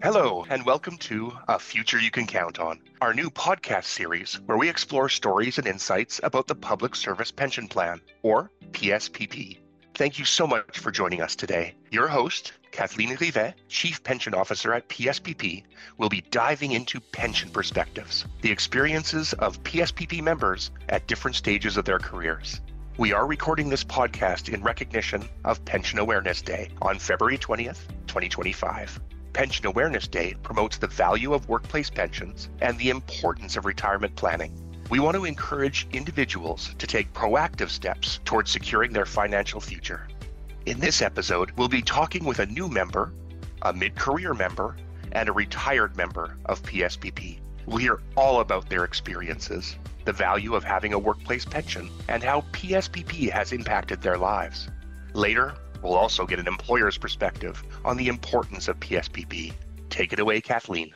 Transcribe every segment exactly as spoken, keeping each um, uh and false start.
Hello, and welcome to A Future You Can Count On, our new podcast series where we explore stories and insights about the Public Service Pension Plan, or P S P P. Thank you so much for joining us today. Your host, Kathleen Rivet, Chief Pension Officer at P S P P, will be diving into pension perspectives, the experiences of P S P P members at different stages of their careers. We are recording this podcast in recognition of Pension Awareness Day on February twentieth, twenty twenty-five. Pension Awareness Day promotes the value of workplace pensions and the importance of retirement planning. We want to encourage individuals to take proactive steps towards securing their financial future. In this episode, we'll be talking with a new member, a mid-career member, and a retired member of P S P P. We'll hear all about their experiences, the value of having a workplace pension, and how P S P P has impacted their lives. Later, we'll also get an employer's perspective on the importance of P S P P. Take it away, Kathleen.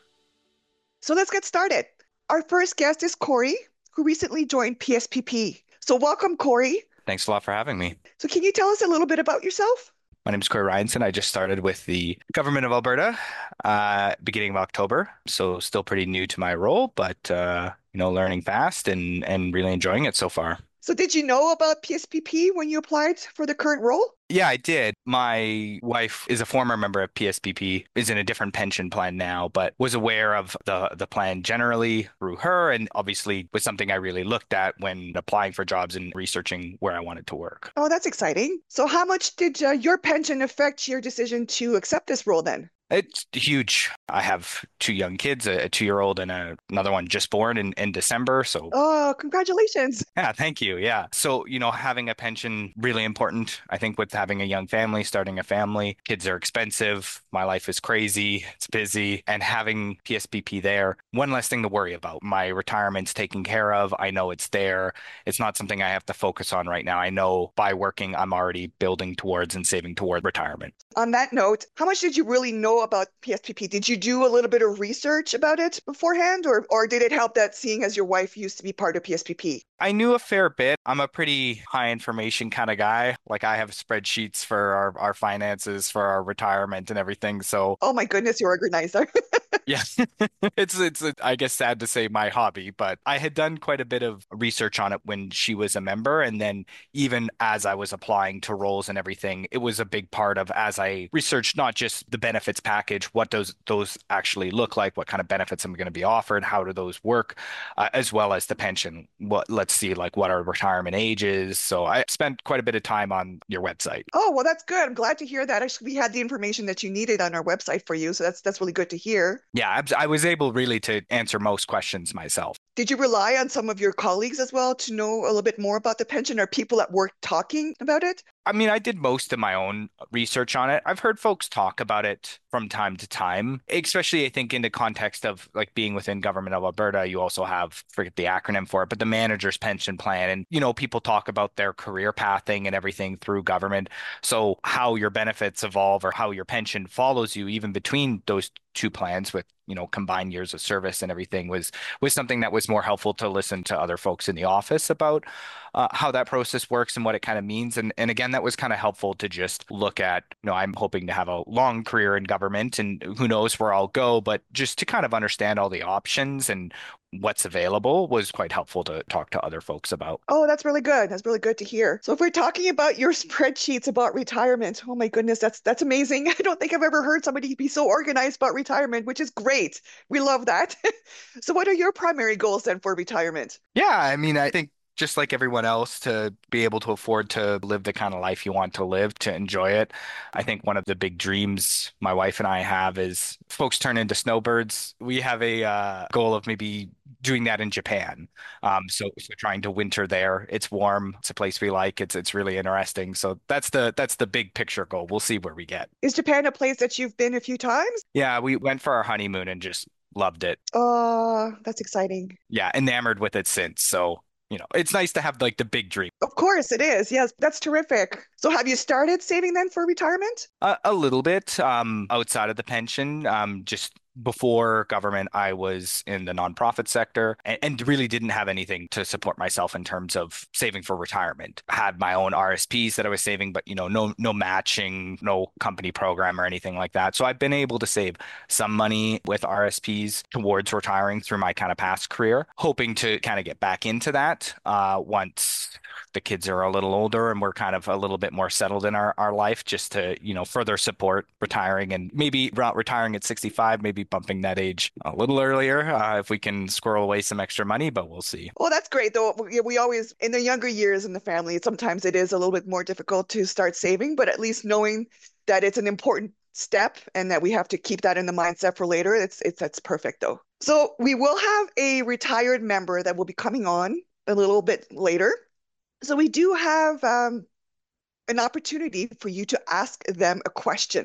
So let's get started. Our first guest is Corey, who recently joined P S P P. So welcome, Corey. Thanks a lot for having me. So can you tell us a little bit about yourself? My name is Corey Ryanson. I just started with the Government of Alberta uh, beginning of October. So still pretty new to my role, but uh, you know, learning fast and, and really enjoying it so far. So did you know about P S P P when you applied for the current role? Yeah, I did. My wife is a former member of P S P P, is in a different pension plan now, but was aware of the, the plan generally through her, and obviously was something I really looked at when applying for jobs and researching where I wanted to work. Oh, that's exciting. So how much did uh, your pension affect your decision to accept this role then? It's huge. I have two young kids, a, a two-year-old and a, another one just born in, in December. So, oh, congratulations. Yeah, thank you. Yeah. So, you know, having a pension, really important. I think with having a young family, starting a family, kids are expensive. My life is crazy. It's busy. And having P S P P there, one less thing to worry about. My retirement's taken care of. I know it's there. It's not something I have to focus on right now. I know by working, I'm already building towards and saving toward retirement. On that note, how much did you really know about P S P P? Did you do a little bit of research about it beforehand, or, or did it help that seeing as your wife used to be part of P S P P? I knew a fair bit. I'm a pretty high information kind of guy. Like I have spreadsheets for our, our finances, for our retirement and everything. So, oh my goodness, you're organized. yeah, it's, it's, I guess, sad to say my hobby, but I had done quite a bit of research on it when she was a member. And then even as I was applying to roles and everything, it was a big part of as I researched not just the benefits package, what does those actually look like, what kind of benefits I'm going to be offered, how do those work, uh, as well as the pension. What, let's see, like what our retirement age is. So I spent quite a bit of time on your website. Oh, well, that's good. I'm glad to hear that. Actually, we had the information that you needed on our website for you. So that's that's really good to hear. Yeah, I was able really to answer most questions myself. Did you rely on some of your colleagues as well to know a little bit more about the pension? Are people at work talking about it? I mean, I did most of my own research on it. I've heard folks talk about it from time to time, especially I think in the context of like being within Government of Alberta. You also have, forget the acronym for it, but the manager's pension plan. And, you know, people talk about their career pathing and everything through government. So how your benefits evolve or how your pension follows you even between those two plans with, you know, combined years of service and everything was was something that was more helpful to listen to other folks in the office about uh, how that process works and what it kind of means. And and again, that was kind of helpful to just look at, you know, I'm hoping to have a long career in government and who knows where I'll go, but just to kind of understand all the options and what's available was quite helpful to talk to other folks about. Oh, that's really good. That's really good to hear. So if we're talking about your spreadsheets about retirement, oh my goodness, that's that's amazing. I don't think I've ever heard somebody be so organized about retirement, which is great. We love that. So what are your primary goals then for retirement? Yeah, I mean, I think just like everyone else, to be able to afford to live the kind of life you want to live, to enjoy it. I think one of the big dreams my wife and I have is folks turn into snowbirds. We have a uh, goal of maybe doing that in Japan. Um, so, so trying to winter there. It's warm. It's a place we like. It's it's really interesting. So that's the that's the big picture goal. We'll see where we get. Is Japan a place that you've been a few times? Yeah, we went for our honeymoon and just loved it. Oh, that's exciting. Yeah, enamored with it since. So you know, it's nice to have like the big dream. Of course it is. Yes, that's terrific. So have you started saving then for retirement? A, a little bit um, outside of the pension, um, just before government, I was in the nonprofit sector and, and really didn't have anything to support myself in terms of saving for retirement. I had my own R S Ps that I was saving, but you know, no no matching, no company program or anything like that. So I've been able to save some money with R S Ps towards retiring through my kind of past career, hoping to kind of get back into that uh, once the kids are a little older and we're kind of a little bit more settled in our, our life, just to, you know, further support retiring and maybe not retiring at sixty-five, maybe bumping that age a little earlier uh, if we can squirrel away some extra money, but we'll see. Well, that's great though. We, we always, in the younger years in the family, sometimes it is a little bit more difficult to start saving, but at least knowing that it's an important step and that we have to keep that in the mindset for later, it's it's that's perfect though. So we will have a retired member that will be coming on a little bit later. So we do have um, an opportunity for you to ask them a question.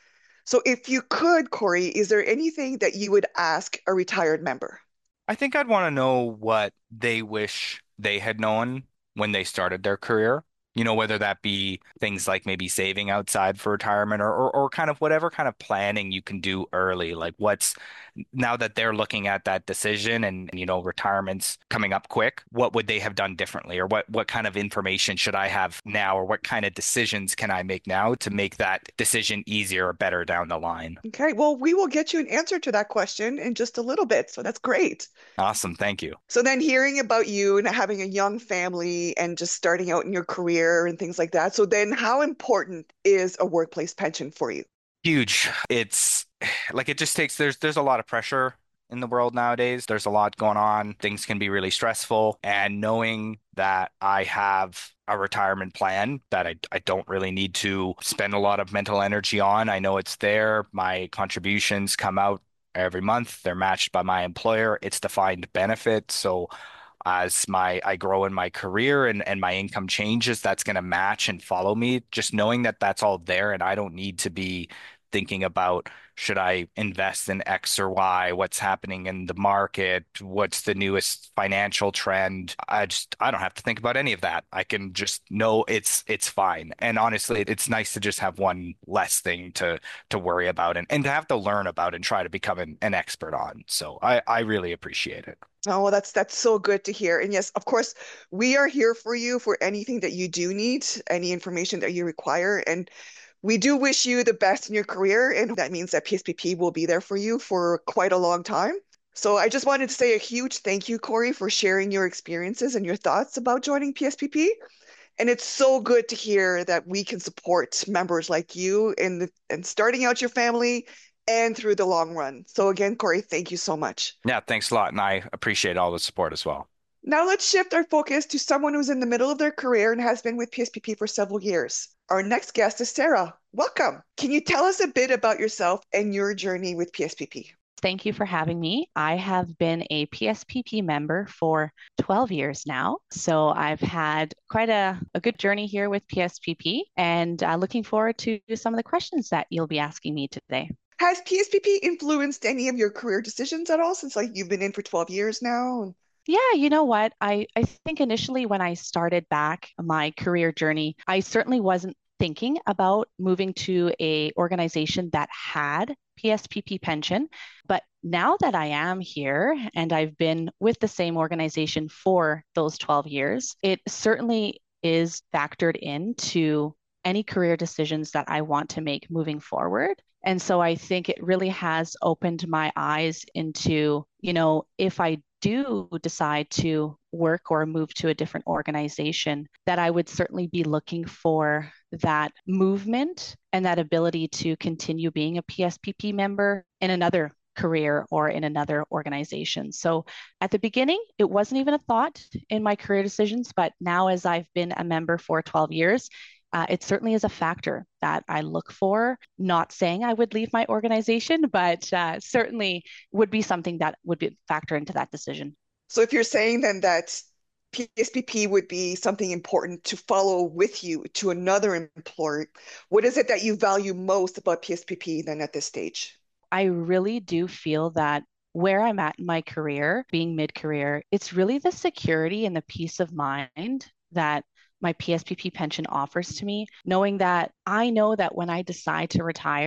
So if you could, Corey, is there anything that you would ask a retired member? I think I'd want to know what they wish they had known when they started their career. You know, whether that be things like maybe saving outside for retirement or, or, or kind of whatever kind of planning you can do early. Like what's now that they're looking at that decision and, and you know, retirement's coming up quick, what would they have done differently? Or what, what kind of information should I have now? Or what kind of decisions can I make now to make that decision easier or better down the line? Okay, well, we will get you an answer to that question in just a little bit. So that's great. Awesome. Thank you. So then hearing about you and having a young family and just starting out in your career and things like that. So then how important is a workplace pension for you? Huge. It's like it just takes there's there's a lot of pressure in the world nowadays. There's a lot going on. Things can be really stressful. And knowing that I have a retirement plan that I, I don't really need to spend a lot of mental energy on. I know it's there. My contributions come out every month. They're matched by my employer. It's defined benefit. So as my I grow in my career and, and my income changes, that's going to match and follow me. Just knowing that that's all there and I don't need to be thinking about should I invest in X or Y, what's happening in the market, what's the newest financial trend. I just I don't have to think about any of that. I can just know it's it's fine. And honestly, it's nice to just have one less thing to to worry about and, and to have to learn about and try to become an, an expert on. So I, I really appreciate it. Oh, well, that's that's so good to hear. And yes, of course, we are here for you for anything that you do need, any information that you require. And we do wish you the best in your career. And that means that P S P P will be there for you for quite a long time. So I just wanted to say a huge thank you, Corey, for sharing your experiences and your thoughts about joining P S P P. And it's so good to hear that we can support members like you in the, in starting out your family and through the long run. So again, Corey, thank you so much. Yeah, thanks a lot. And I appreciate all the support as well. Now let's shift our focus to someone who's in the middle of their career and has been with P S P P for several years. Our next guest is Sarah. Welcome. Can you tell us a bit about yourself and your journey with P S P P? Thank you for having me. I have been a P S P P member for twelve years now. So I've had quite a, a good journey here with P S P P and uh, looking forward to some of the questions that you'll be asking me today. Has P S P P influenced any of your career decisions at all since like you've been in for twelve years now? Yeah, you know what? I, I think initially when I started back my career journey, I certainly wasn't thinking about moving to a organization that had P S P P pension. But now that I am here and I've been with the same organization for those twelve years, it certainly is factored into any career decisions that I want to make moving forward. And so I think it really has opened my eyes into, you know, if I do decide to work or move to a different organization, that I would certainly be looking for that movement and that ability to continue being a P S P P member in another career or in another organization. So at the beginning, it wasn't even a thought in my career decisions, but now as I've been a member for twelve years, Uh, it certainly is a factor that I look for. Not saying I would leave my organization, but uh, certainly would be something that would be factor into that decision. So if you're saying then that P S P P would be something important to follow with you to another employer, what is it that you value most about P S P P then at this stage? I really do feel that where I'm at in my career, being mid-career, it's really the security and the peace of mind that my P S P P pension offers to me, knowing that I know that when I decide to retire,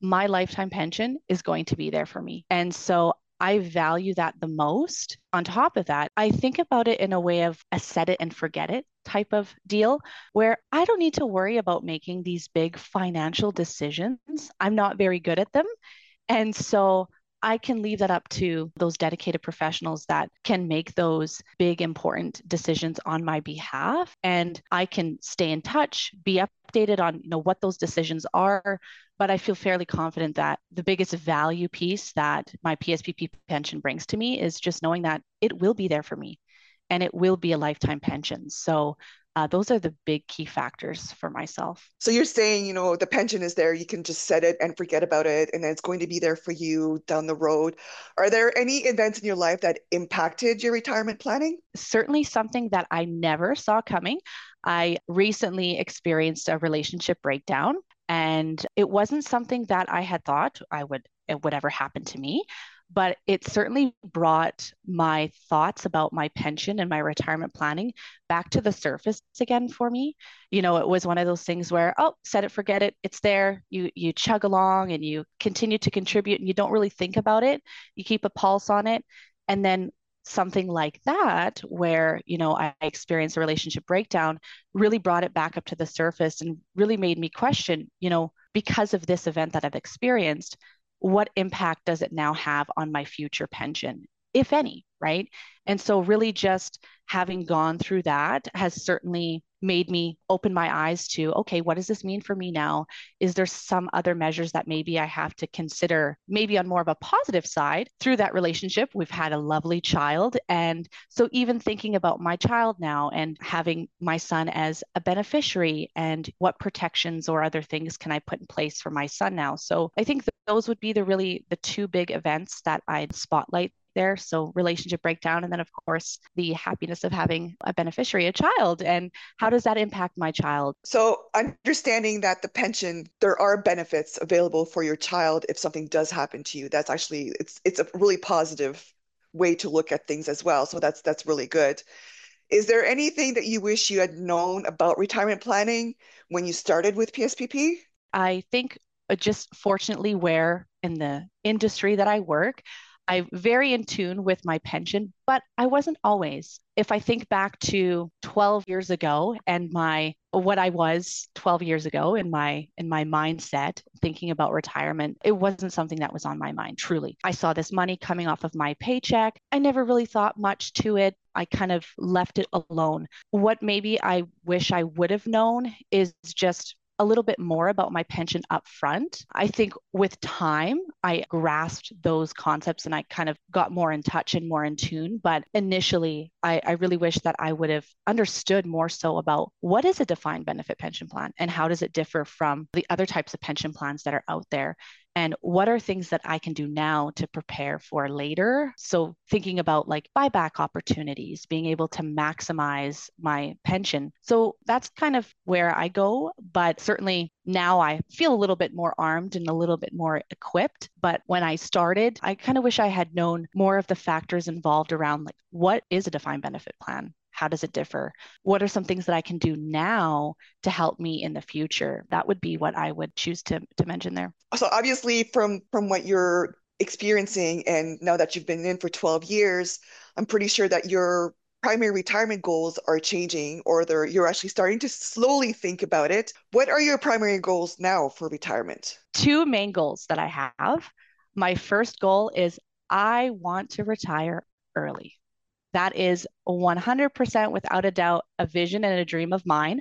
my lifetime pension is going to be there for me. And so I value that the most. On top of that, I think about it in a way of a set it and forget it type of deal where I don't need to worry about making these big financial decisions. I'm not very good at them. And so I can leave that up to those dedicated professionals that can make those big, important decisions on my behalf. And I can stay in touch, be updated on, you know, what those decisions are. But I feel fairly confident that the biggest value piece that my P S P P pension brings to me is just knowing that it will be there for me and it will be a lifetime pension. So Uh, those are the big key factors for myself. So you're saying, you know, the pension is there, you can just set it and forget about it, and then it's going to be there for you down the road. Are there any events in your life that impacted your retirement planning? Certainly something that I never saw coming. I recently experienced a relationship breakdown, and it wasn't something that I had thought I would it would ever happen to me. But it certainly brought my thoughts about my pension and my retirement planning back to the surface again for me. You know, it was one of those things where, oh, set it, forget it. It's there. You you chug along and you continue to contribute and you don't really think about it. You keep a pulse on it. And then something like that, where, you know, I experienced a relationship breakdown, really brought it back up to the surface and really made me question, you know, because of this event that I've experienced, what impact does it now have on my future pension, if any, right? And so really just having gone through that has certainly made me open my eyes to, okay, what does this mean for me now? Is there some other measures that maybe I have to consider, maybe on more of a positive side through that relationship? We've had a lovely child. And so even thinking about my child now and having my son as a beneficiary and what protections or other things can I put in place for my son now? So I think that those would be the really the two big events that I'd spotlight there. So relationship breakdown, and then of course the happiness of having a beneficiary, a child, and how does that impact my child? So understanding that the pension, there are benefits available for your child if something does happen to you. That's actually, it's it's a really positive way to look at things as well. So that's that's really good. Is there anything that you wish you had known about retirement planning when you started with P S P P? I think just fortunately where in the industry that I work, I'm very in tune with my pension, but I wasn't always. If I think back to twelve years ago and my what I was twelve years ago in my in my mindset, thinking about retirement, it wasn't something that was on my mind, truly. I saw this money coming off of my paycheck. I never really thought much to it. I kind of left it alone. What maybe I wish I would have known is just a little bit more about my pension up front. I think with time, I grasped those concepts and I kind of got more in touch and more in tune. But initially, I, I really wish that I would have understood more so about what is a defined benefit pension plan and how does it differ from the other types of pension plans that are out there. And what are things that I can do now to prepare for later? So thinking about like buyback opportunities, being able to maximize my pension. So that's kind of where I go. But certainly now I feel a little bit more armed and a little bit more equipped. But when I started, I kind of wish I had known more of the factors involved around like what is a defined benefit plan? How does it differ? What are some things that I can do now to help me in the future? That would be what I would choose to, to mention there. So obviously from from what you're experiencing and now that you've been in for twelve years, I'm pretty sure that your primary retirement goals are changing or they're you're actually starting to slowly think about it. What are your primary goals now for retirement? Two main goals that I have. My first goal is I want to retire early. That is one hundred percent without a doubt a vision and a dream of mine.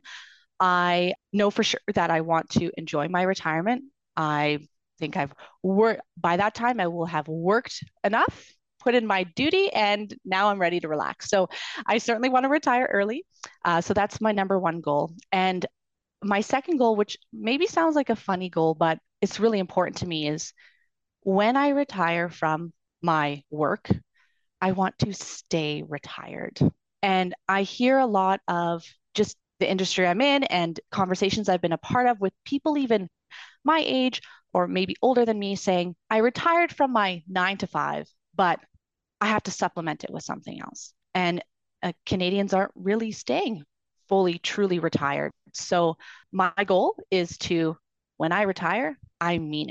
I know for sure that I want to enjoy my retirement. I think I've worked, by that time, I will have worked enough, put in my duty, and now I'm ready to relax. So I certainly want to retire early. Uh, so that's my number one goal. And my second goal, which maybe sounds like a funny goal, but it's really important to me, is when I retire from my work, I want to stay retired. And I hear a lot of just the industry I'm in and conversations I've been a part of with people even my age or maybe older than me saying, I retired from my nine to five, but I have to supplement it with something else. And uh, Canadians aren't really staying fully, truly retired. So my goal is to, when I retire, I mean it.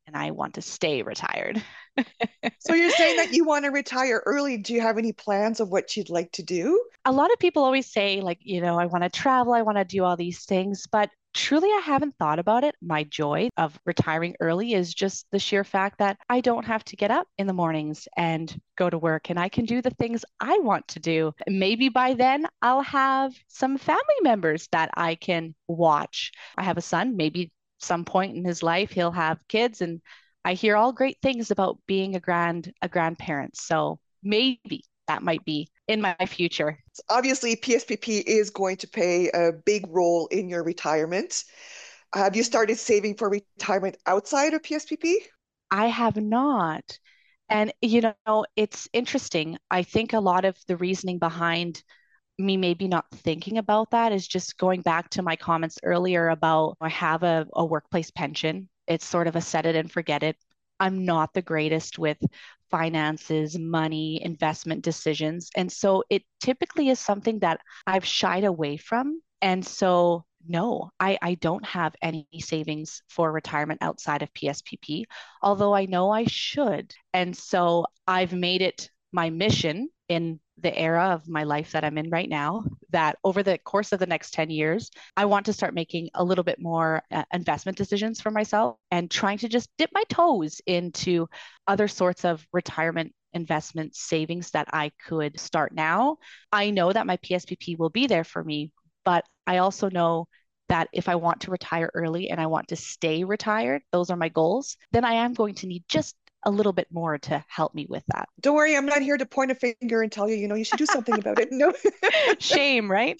and I want to stay retired. So you're saying that you want to retire early. Do you have any plans of what you'd like to do? A lot of people always say, like, you know, I want to travel, I want to do all these things, but truly, I haven't thought about it. My joy of retiring early is just the sheer fact that I don't have to get up in the mornings and go to work, and I can do the things I want to do. Maybe by then I'll have some family members that I can watch. I have a son, maybe some point in his life he'll have kids, and I hear all great things about being a grand a grandparent. So maybe that might be in my future. So obviously, P S P P is going to play a big role in your retirement. Have you started saving for retirement outside of P S P P? I have not. And, you know, it's interesting. I think a lot of the reasoning behind me maybe not thinking about that is just going back to my comments earlier about I have a, a workplace pension. It's sort of a set it and forget it. I'm not the greatest with finances, money, investment decisions. And so it typically is something that I've shied away from. And so, no, I, I don't have any savings for retirement outside of P S P P, although I know I should. And so I've made it my mission in the era of my life that I'm in right now, that over the course of the next ten years, I want to start making a little bit more uh, investment decisions for myself and trying to just dip my toes into other sorts of retirement investment savings that I could start now. I know that my P S P P will be there for me, but I also know that if I want to retire early and I want to stay retired, those are my goals, then I am going to need just a little bit more to help me with that. Don't worry, I'm not here to point a finger and tell you, you know, you should do something about it. No. Shame, right?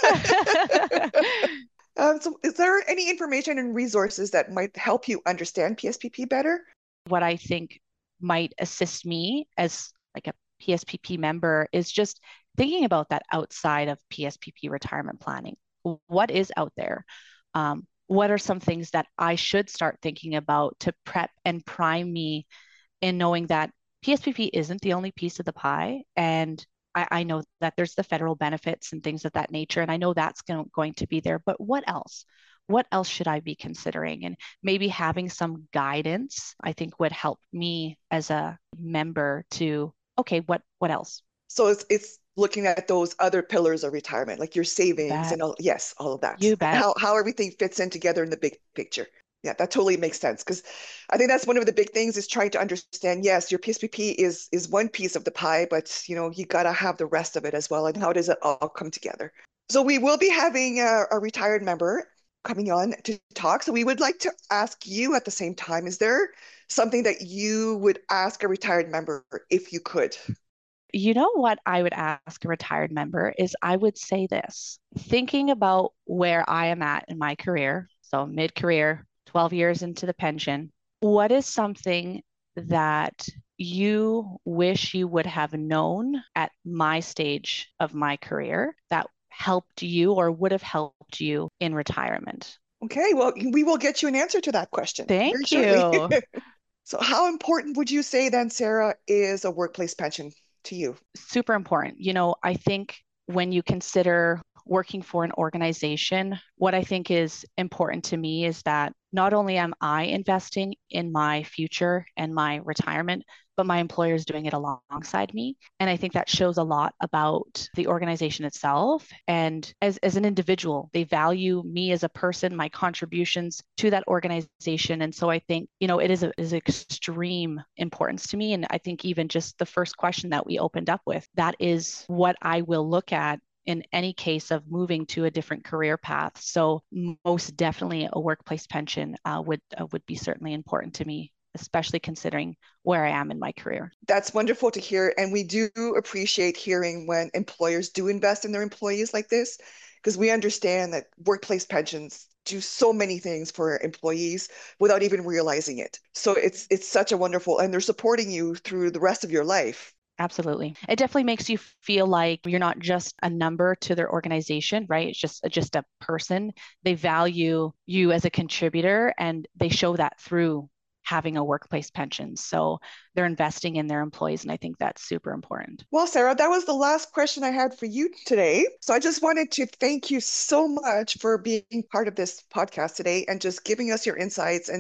Yeah. um, so is there any information and resources that might help you understand P S P P better? What I think might assist me as like a P S P P member is just thinking about that outside of P S P P retirement planning. What is out there? Um, what are some things that I should start thinking about to prep and prime me in knowing that P S P P isn't the only piece of the pie. And I, I know that there's the federal benefits and things of that nature. And I know that's going, going to be there. But what else? What else should I be considering? And maybe having some guidance, I think would help me as a member to, okay, what what else? So it's it's looking at those other pillars of retirement, like your savings and all, yes, all of that. You bet. How how everything fits in together in the big picture. Yeah, that totally makes sense because I think that's one of the big things is trying to understand, yes, your P S P P is is one piece of the pie, but you know, you got to have the rest of it as well. And how does it all come together? So we will be having a, a retired member coming on to talk. So we would like to ask you at the same time, is there something that you would ask a retired member if you could? You know what I would ask a retired member is I would say this, thinking about where I am at in my career, so mid-career, twelve years into the pension, what is something that you wish you would have known at my stage of my career that helped you or would have helped you in retirement? Okay, well, we will get you an answer to that question. Thank you. So how important would you say then, Sarah, is a workplace pension to you? Super important. You know, I think when you consider working for an organization, what I think is important to me is that not only am I investing in my future and my retirement, but my employer is doing it alongside me. And I think that shows a lot about the organization itself. And as, as an individual, they value me as a person, my contributions to that organization. And so I think, you know, it is, a, is extreme importance to me. And I think even just the first question that we opened up with, that is what I will look at in any case of moving to a different career path. So most definitely a workplace pension uh, would uh, would be certainly important to me, especially considering where I am in my career. That's wonderful to hear. And we do appreciate hearing when employers do invest in their employees like this, because we understand that workplace pensions do so many things for employees without even realizing it. So it's it's such a wonderful, and they're supporting you through the rest of your life. Absolutely. It definitely makes you feel like you're not just a number to their organization, right? It's just just a person. They value you as a contributor, and they show that through having a workplace pension. So they're investing in their employees, and I think that's super important. Well, Sarah, that was the last question I had for you today. So I just wanted to thank you so much for being part of this podcast today and just giving us your insights and just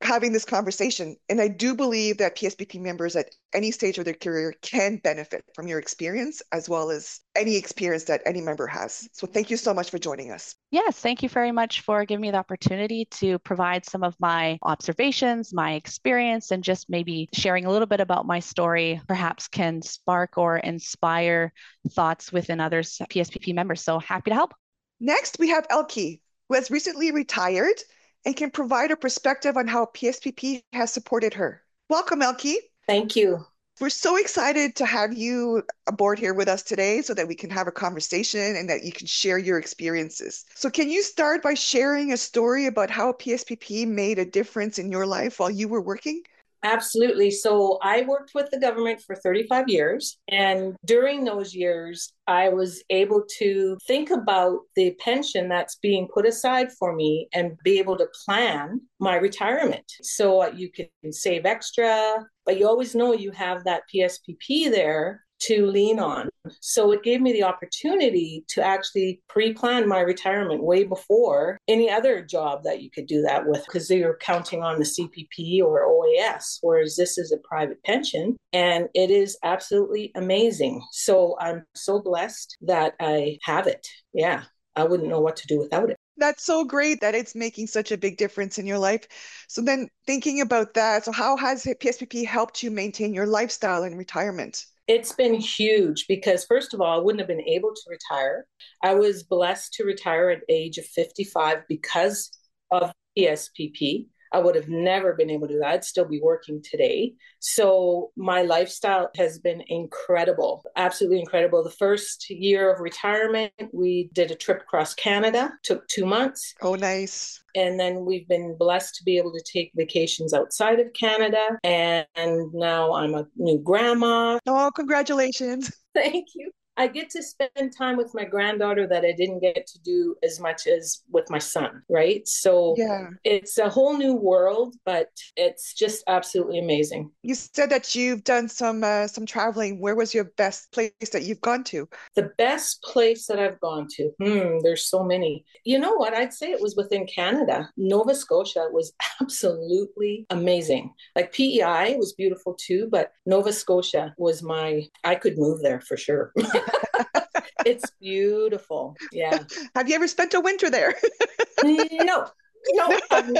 having this conversation. And I do believe that P S P P members at any stage of their career can benefit from your experience as well as any experience that any member has. So thank you so much for joining us. Yes, thank you very much for giving me the opportunity to provide some of my observations, my experience, and just maybe sharing a little bit about my story perhaps can spark or inspire thoughts within others P S P P members. So happy to help. Next, we have Elke, who has recently retired and can provide a perspective on how P S P P has supported her. Welcome, Elke. Thank you. We're so excited to have you aboard here with us today so that we can have a conversation and that you can share your experiences. So can you start by sharing a story about how P S P P made a difference in your life while you were working? Absolutely. So I worked with the government for thirty-five years. And during those years, I was able to think about the pension that's being put aside for me and be able to plan my retirement. So you can save extra, but you always know you have that P S P P there to lean on. So it gave me the opportunity to actually pre-plan my retirement way before any other job that you could do that with, because you're counting on the C P P or O A S, whereas this is a private pension and it is absolutely amazing. So I'm so blessed that I have it. Yeah, I wouldn't know what to do without it. That's so great that it's making such a big difference in your life. So then thinking about that, so how has P S P P helped you maintain your lifestyle in retirement? It's been huge because, first of all, I wouldn't have been able to retire. I was blessed to retire at the age of fifty-five because of P S P P. I would have never been able to do that. I'd still be working today. So my lifestyle has been incredible, absolutely incredible. The first year of retirement, we did a trip across Canada, took two months. Oh, nice. And then we've been blessed to be able to take vacations outside of Canada. And now I'm a new grandma. Oh, congratulations. Thank you. I get to spend time with my granddaughter that I didn't get to do as much as with my son, right? So yeah. It's a whole new world, but it's just absolutely amazing. You said that you've done some uh, some traveling. Where was your best place that you've gone to? The best place that I've gone to? Hmm, there's so many. You know what? I'd say it was within Canada. Nova Scotia was absolutely amazing. Like P E I was beautiful too, but Nova Scotia was my, I could move there for sure. It's beautiful. Yeah. Have you ever spent a winter there? No. No.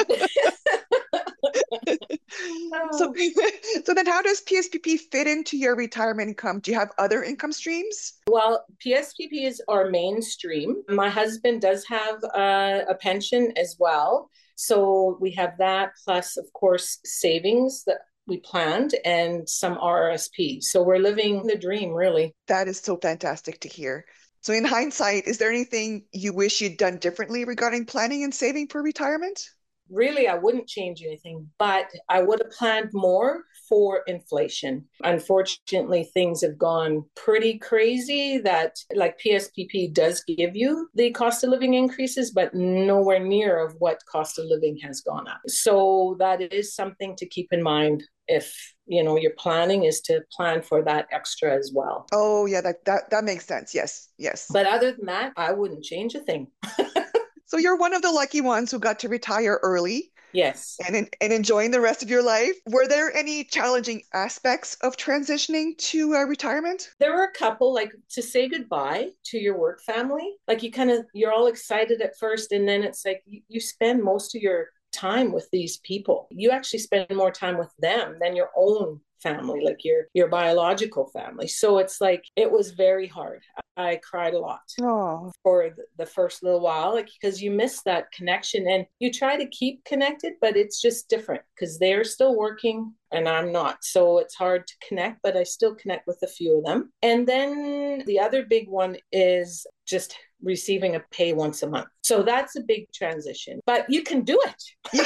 so, so then how does P S P P fit into your retirement income? Do you have other income streams? Well, P S P P is our mainstream. My husband does have a, a pension as well. So we have that plus, of course, savings that we planned and some R R S P. So we're living the dream, really. That is so fantastic to hear. So in hindsight, is there anything you wish you'd done differently regarding planning and saving for retirement? Really, I wouldn't change anything, but I would have planned more for inflation. Unfortunately, things have gone pretty crazy that like P S P P does give you the cost of living increases, but nowhere near of what cost of living has gone up. So that is something to keep in mind if, you know, your planning is to plan for that extra as well. Oh, yeah, that, that, that makes sense. Yes, yes. But other than that, I wouldn't change a thing. So you're one of the lucky ones who got to retire early. Yes. And, and enjoying the rest of your life. Were there any challenging aspects of transitioning to uh, retirement? There were a couple, like to say goodbye to your work family. Like you kind of, you're all excited at first, and then it's like you, you spend most of your time with these people. You actually spend more time with them than your own family, like your your biological family. So it's like it was very hard. I cried a lot oh. for the first little while, like because you miss that connection and you try to keep connected, but it's just different because they're still working and I'm not. So it's hard to connect, but I still connect with a few of them. And then the other big one is just receiving a pay once a month. So that's a big transition, but you can do it. You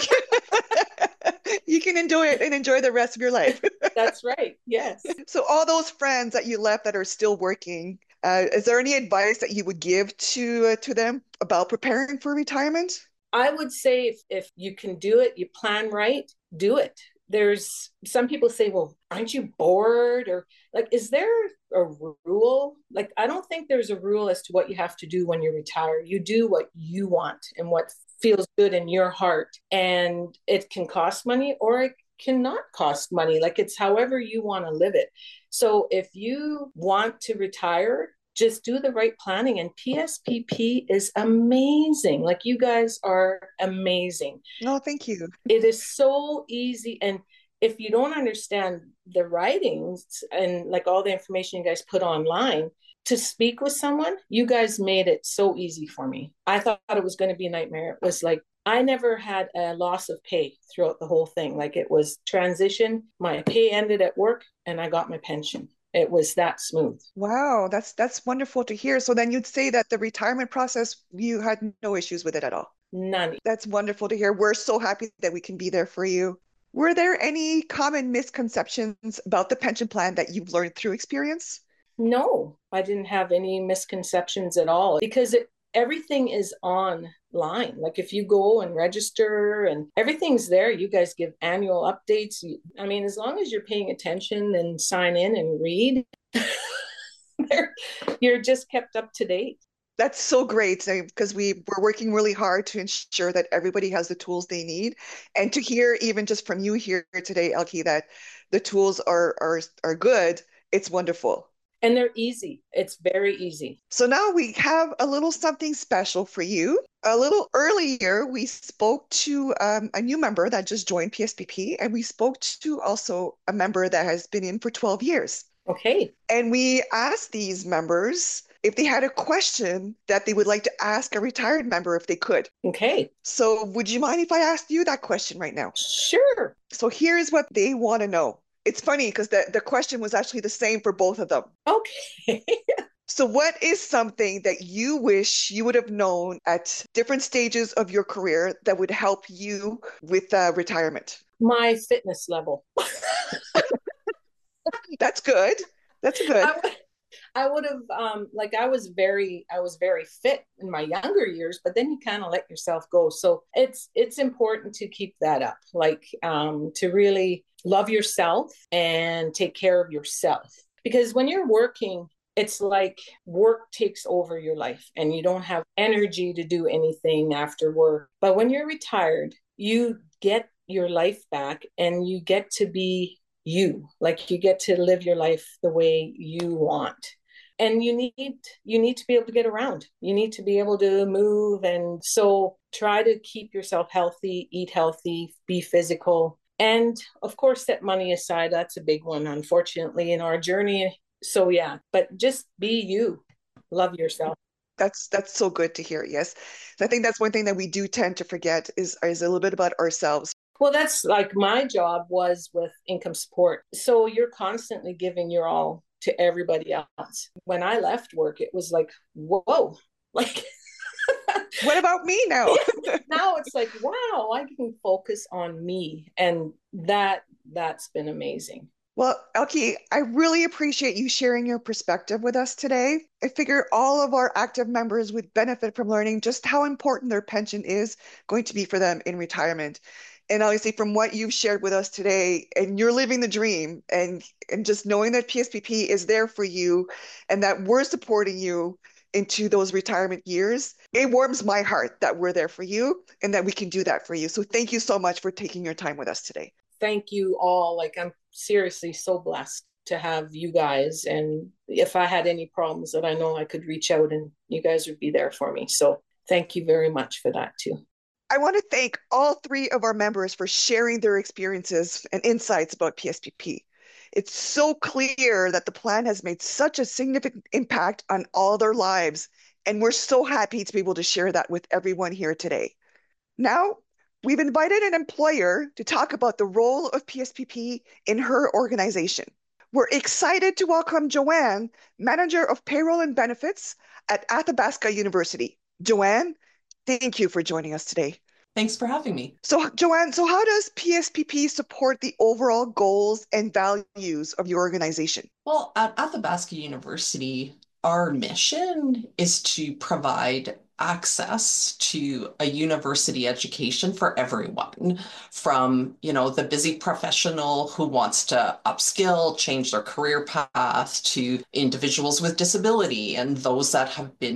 can, you can enjoy it and enjoy the rest of your life. That's right. Yes. So all those friends that you left that are still working, uh, is there any advice that you would give to uh, to them about preparing for retirement? I would say if, if you can do it, you plan right, do it. There's some people say, well, aren't you bored? Or like, is there a rule? Like, I don't think there's a rule as to what you have to do when you retire. You do what you want and what feels good in your heart. And it can cost money or it cannot cost money. Like it's however you want to live it. So if you want to retire, just do the right planning. And P S P P is amazing. Like you guys are amazing. No, thank you. It is so easy. And if you don't understand the writings and like all the information you guys put online, to speak with someone, you guys made it so easy for me. I thought it was going to be a nightmare. It was like, I never had a loss of pay throughout the whole thing. Like it was transition, my pay ended at work and I got my pension. It was that smooth. Wow, that's that's wonderful to hear. So then you'd say that the retirement process, you had no issues with it at all? None. That's wonderful to hear. We're so happy that we can be there for you. Were there any common misconceptions about the pension plan that you've learned through experience? No, I didn't have any misconceptions at all because it, everything is online. Like if you go and register and everything's there, you guys give annual updates. I mean, as long as you're paying attention and sign in and read, you're just kept up to date. That's so great because we we're working really hard to ensure that everybody has the tools they need. And to hear even just from you here today, Elke, that the tools are are are good, it's wonderful. And they're easy. It's very easy. So now we have a little something special for you. A little earlier, we spoke to um, a new member that just joined P S P P, and we spoke to also a member that has been in for twelve years. Okay. And we asked these members if they had a question that they would like to ask a retired member if they could. Okay. So would you mind if I asked you that question right now? Sure. So here's what they want to know. It's funny because the, the question was actually the same for both of them. Okay. So what is something that you wish you would have known at different stages of your career that would help you with uh, retirement? My fitness level. That's good. That's good. I, I would have, um, like I was very, I was very fit in my younger years, but then you kind of let yourself go. So it's, it's important to keep that up, like um, to really love yourself and take care of yourself. Because when you're working, it's like work takes over your life and you don't have energy to do anything after work. But when you're retired, you get your life back and you get to be you, like you get to live your life the way you want. And you need you need to be able to get around. You need to be able to move. And so try to keep yourself healthy, eat healthy, be physical. And of course, set money aside. That's a big one, unfortunately, in our journey. So yeah, but just be you. Love yourself. That's that's so good to hear. Yes. I think that's one thing that we do tend to forget is, is a little bit about ourselves. Well, that's like my job was with income support. So you're constantly giving your all to everybody else. When I left work, it was like, whoa, like what about me now? Yeah. Now it's like, wow, I can focus on me. And that that's been amazing. Well, Elke, I really appreciate you sharing your perspective with us today. I figure all of our active members would benefit from learning just how important their pension is going to be for them in retirement. And obviously from what you've shared with us today, and you're living the dream, and, and just knowing that P S P P is there for you and that we're supporting you into those retirement years, it warms my heart that we're there for you and that we can do that for you. So thank you so much for taking your time with us today. Thank you all. Like I'm seriously so blessed to have you guys. And if I had any problems that I know I could reach out and you guys would be there for me. So thank you very much for that too. I want to thank all three of our members for sharing their experiences and insights about P S P P. It's so clear that the plan has made such a significant impact on all their lives, and we're so happy to be able to share that with everyone here today. Now, we've invited an employer to talk about the role of P S P P in her organization. We're excited to welcome Joanne, Manager of Payroll and Benefits at Athabasca University. Joanne, thank you for joining us today. Thanks for having me. So, Joanne, so how does P S P P support the overall goals and values of your organization? Well, at Athabasca University, our mission is to provide access to a university education for everyone, from, you know, the busy professional who wants to upskill, change their career path, to individuals with disability and those that have been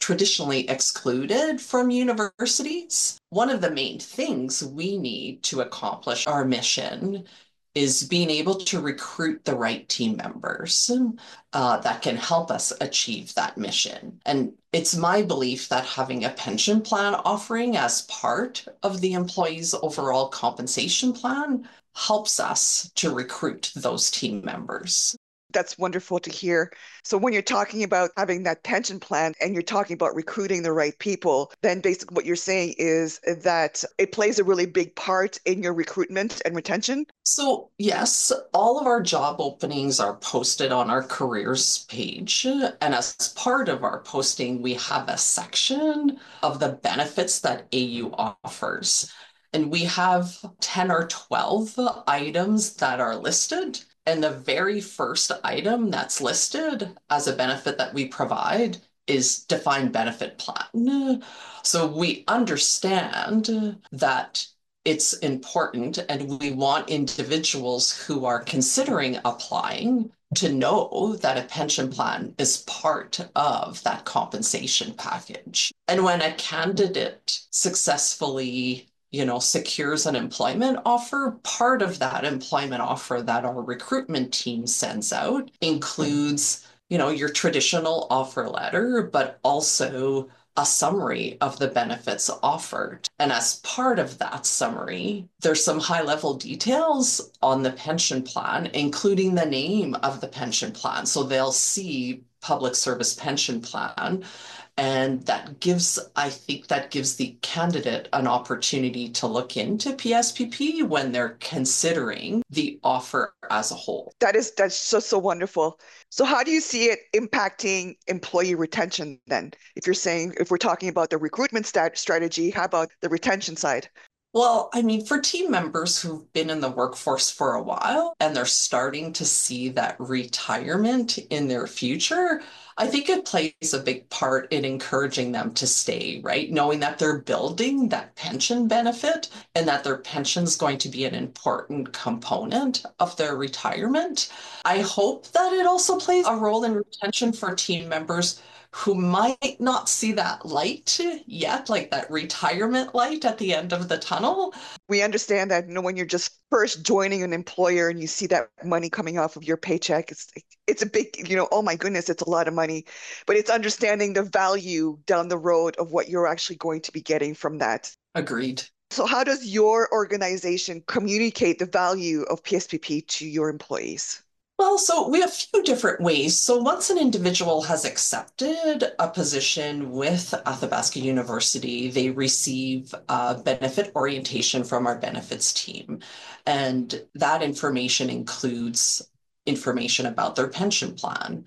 traditionally excluded from universities. One of the main things we need to accomplish our mission is being able to recruit the right team members uh, that can help us achieve that mission. And it's my belief that having a pension plan offering as part of the employee's overall compensation plan helps us to recruit those team members. That's wonderful to hear. So when you're talking about having that pension plan and you're talking about recruiting the right people, then basically what you're saying is that it plays a really big part in your recruitment and retention. So yes, all of our job openings are posted on our careers page. And as part of our posting, we have a section of the benefits that A U offers. And we have ten or twelve items that are listed. And the very first item that's listed as a benefit that we provide is defined benefit plan. So we understand that it's important and we want individuals who are considering applying to know that a pension plan is part of that compensation package. And when a candidate successfully you know, secures an employment offer, part of that employment offer that our recruitment team sends out includes, you know, your traditional offer letter, but also a summary of the benefits offered. And as part of that summary, there's some high-level details on the pension plan, including the name of the pension plan. So they'll see Public Service Pension Plan. And that gives, I think that gives the candidate an opportunity to look into P S P P when they're considering the offer as a whole. That is, that's just so wonderful. So how do you see it impacting employee retention then? If you're saying, if we're talking about the recruitment stat strategy, how about the retention side? Well, I mean, for team members who've been in the workforce for a while and they're starting to see that retirement in their future, I think it plays a big part in encouraging them to stay, right? Knowing that they're building that pension benefit and that their pension is going to be an important component of their retirement. I hope that it also plays a role in retention for team members who might not see that light yet, like that retirement light at the end of the tunnel. We understand that, you know, when you're just first joining an employer and you see that money coming off of your paycheck, it's it's a big, you know, oh my goodness, it's a lot of money. But it's understanding the value down the road of what you're actually going to be getting from that. Agreed. So how does your organization communicate the value of P S P P to your employees? Well, so we have a few different ways. So once an individual has accepted a position with Athabasca University, they receive a benefit orientation from our benefits team. And that information includes information about their pension plan.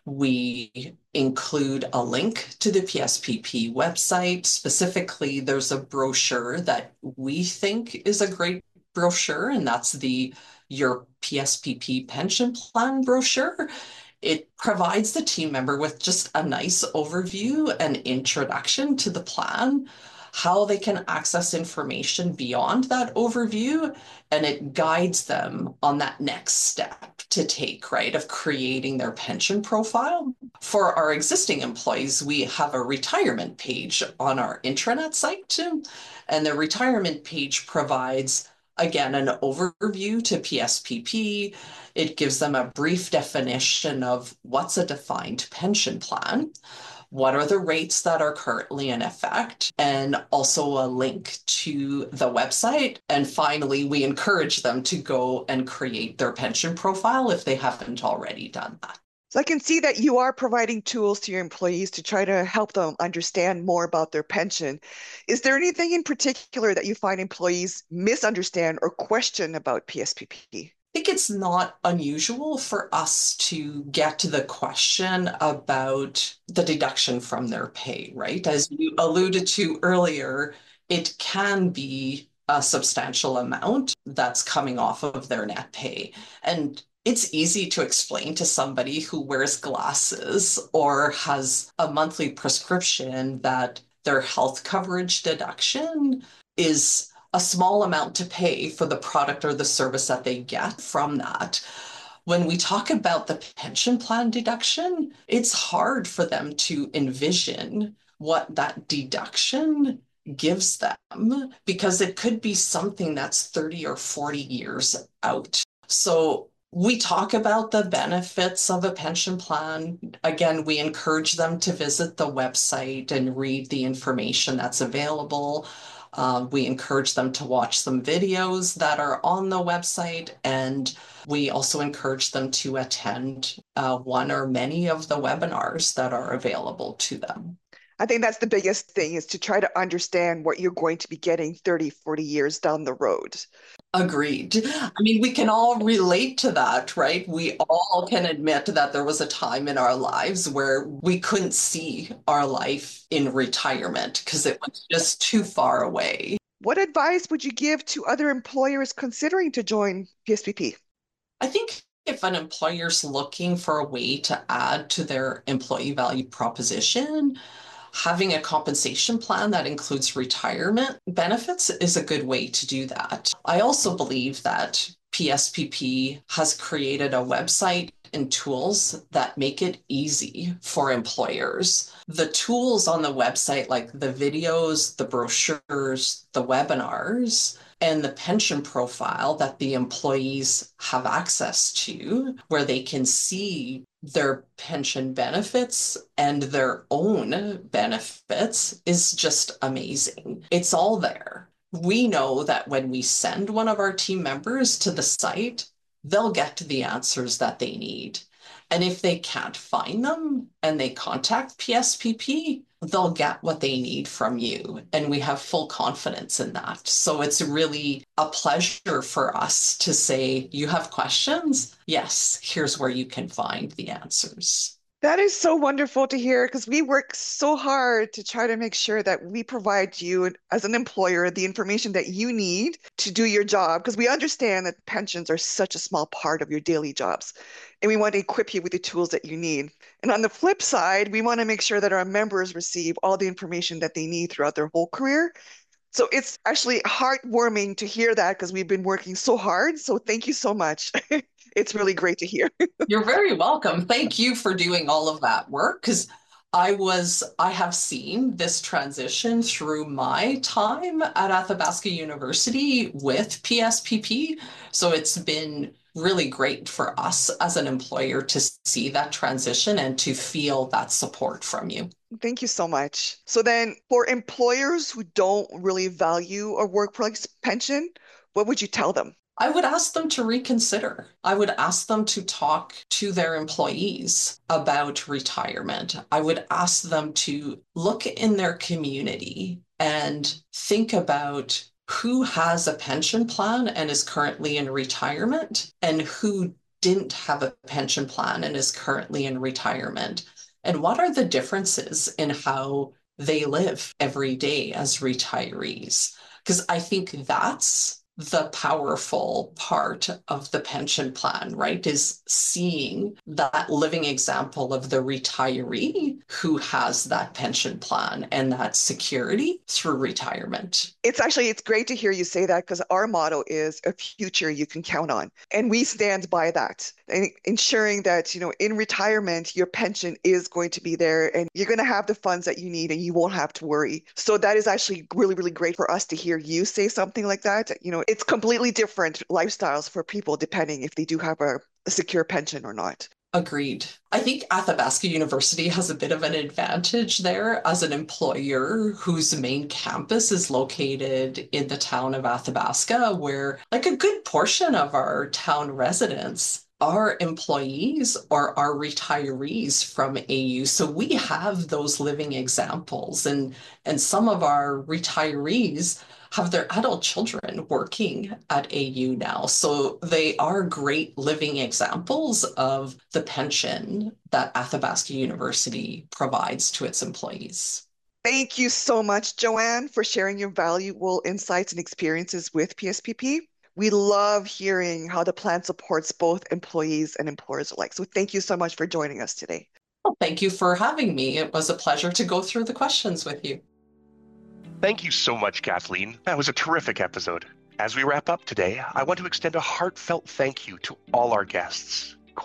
We include a link to the P S P P website. Specifically, there's a brochure that we think is a great brochure, and that's the Your P S P P Pension Plan brochure. It provides the team member with just a nice overview and introduction to the plan, how they can access information beyond that overview, and it guides them on that next step to take, right, of creating their pension profile. For our existing employees, we have a retirement page on our intranet site too, and the retirement page provides, again, an overview to P S P P. It gives them a brief definition of what's a defined pension plan, what are the rates that are currently in effect, and also a link to the website. And finally, we encourage them to go and create their pension profile if they haven't already done that. So I can see that you are providing tools to your employees to try to help them understand more about their pension. Is there anything in particular that you find employees misunderstand or question about P S P P? I think it's not unusual for us to get to the question about the deduction from their pay, right? As you alluded to earlier, it can be a substantial amount that's coming off of their net pay. And it's easy to explain to somebody who wears glasses or has a monthly prescription that their health coverage deduction is a small amount to pay for the product or the service that they get from that. when we talk about the pension plan deduction, it's hard for them to envision what that deduction gives them because it could be something that's thirty or forty years out. So we talk about the benefits of a pension plan. Again, we encourage them to visit the website and read the information that's available. Uh, we encourage them to watch some videos that are on the website, and we also encourage them to attend uh, one or many of the webinars that are available to them. I think that's the biggest thing, is to try to understand what you're going to be getting thirty, forty years down the road. Agreed. I mean, we can all relate to that, right? We all can admit that there was a time in our lives where we couldn't see our life in retirement because it was just too far away. What advice would you give to other employers considering to join P S P P? I think if an employer's looking for a way to add to their employee value proposition, having a compensation plan that includes retirement benefits is a good way to do that. I also believe that P S P P has created a website and tools that make it easy for employers. The tools on the website, like the videos, the brochures, the webinars, and the pension profile that the employees have access to, where they can see their pension benefits and their own benefits, is just amazing. It's all there. We know that when we send one of our team members to the site, they'll get to the answers that they need. And if they can't find them and they contact P S P P, they'll get what they need from you. And we have full confidence in that. So it's really a pleasure for us to say, you have questions? Yes, here's where you can find the answers. That is so wonderful to hear, because we work so hard to try to make sure that we provide you as an employer the information that you need to do your job, because we understand that pensions are such a small part of your daily jobs, and we want to equip you with the tools that you need. And on the flip side, we want to make sure that our members receive all the information that they need throughout their whole career. So it's actually heartwarming to hear that, because we've been working so hard. So thank you so much. It's really great to hear. You're very welcome. Thank you for doing all of that work, because I was, I have seen this transition through my time at Athabasca University with P S P P. So it's been really great for us as an employer to see that transition and to feel that support from you. Thank you so much. So then, for employers who don't really value a workplace pension, what would you tell them? I would ask them to reconsider. I would ask them to talk to their employees about retirement. I would ask them to look in their community and think about who has a pension plan and is currently in retirement, and who didn't have a pension plan and is currently in retirement. And what are the differences in how they live every day as retirees? Because I think that's the powerful part of the pension plan, right? Is seeing that living example of the retiree who has that pension plan and that security through retirement. It's actually, it's great to hear you say that, because our motto is a future you can count on. And we stand by that, and ensuring that, you know, in retirement, your pension is going to be there and you're going to have the funds that you need and you won't have to worry. So that is actually really, really great for us to hear you say something like that. You know, it's completely different lifestyles for people depending if they do have a, a secure pension or not. Agreed. I think Athabasca University has a bit of an advantage there as an employer whose main campus is located in the town of Athabasca, where like a good portion of our town residents are employees or are retirees from A U. So we have those living examples, and, and some of our retirees have their adult children working at A U now. So they are great living examples of the pension that Athabasca University provides to its employees. Thank you so much, Joanne, for sharing your valuable insights and experiences with P S P P. We love hearing how the plan supports both employees and employers alike. So thank you so much for joining us today. Well, thank you for having me. It was a pleasure to go through the questions with you. Thank you so much, Kathleen. That was a terrific episode. As we wrap up today, I want to extend a heartfelt thank you to all our guests.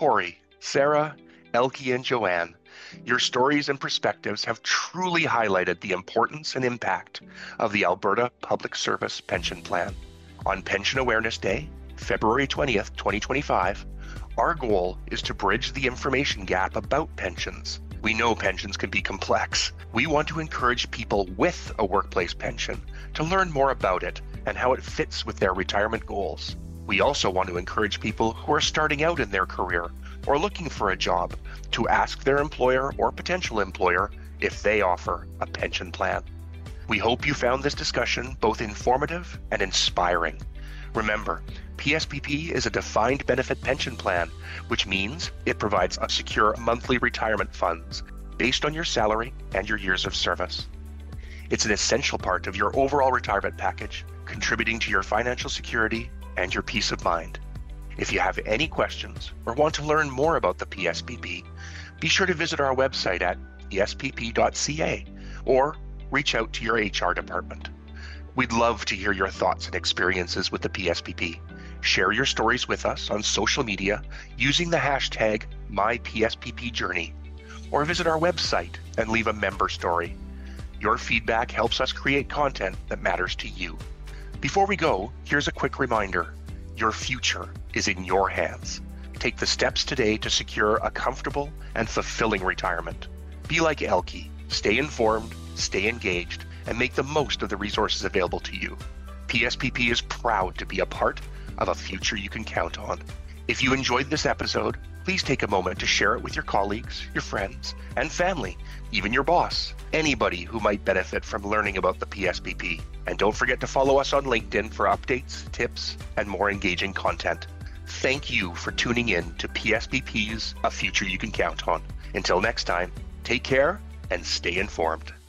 Corey, Sarah, Elke, and Joanne, your stories and perspectives have truly highlighted the importance and impact of the Alberta Public Service Pension Plan. On Pension Awareness Day, February twentieth, twenty twenty-five, our goal is to bridge the information gap about pensions. We know pensions can be complex. We want to encourage people with a workplace pension to learn more about it and how it fits with their retirement goals. We also want to encourage people who are starting out in their career or looking for a job to ask their employer or potential employer if they offer a pension plan. We hope you found this discussion both informative and inspiring. Remember, P S P P is a defined benefit pension plan, which means it provides a secure monthly retirement funds based on your salary and your years of service. It's an essential part of your overall retirement package, contributing to your financial security and your peace of mind. If you have any questions or want to learn more about the P S P P, be sure to visit our website at p s p p dot c a or reach out to your H R department. We'd love to hear your thoughts and experiences with the P S P P. Share your stories with us on social media using the hashtag my P S P P journey, or visit our website and leave a member story. Your feedback helps us create content that matters to you. Before we go, here's a quick reminder. Your future is in your hands. Take the steps today to secure a comfortable and fulfilling retirement. Be like Elke. Stay informed, stay engaged, and make the most of the resources available to you. P S P P is proud to be a part of a future you can count on. If you enjoyed this episode, please take a moment to share it with your colleagues, your friends, and family, even your boss, anybody who might benefit from learning about the P S P P. And don't forget to follow us on LinkedIn for updates, tips, and more engaging content. Thank you for tuning in to P S P P's A Future You Can Count On. Until next time, take care and stay informed.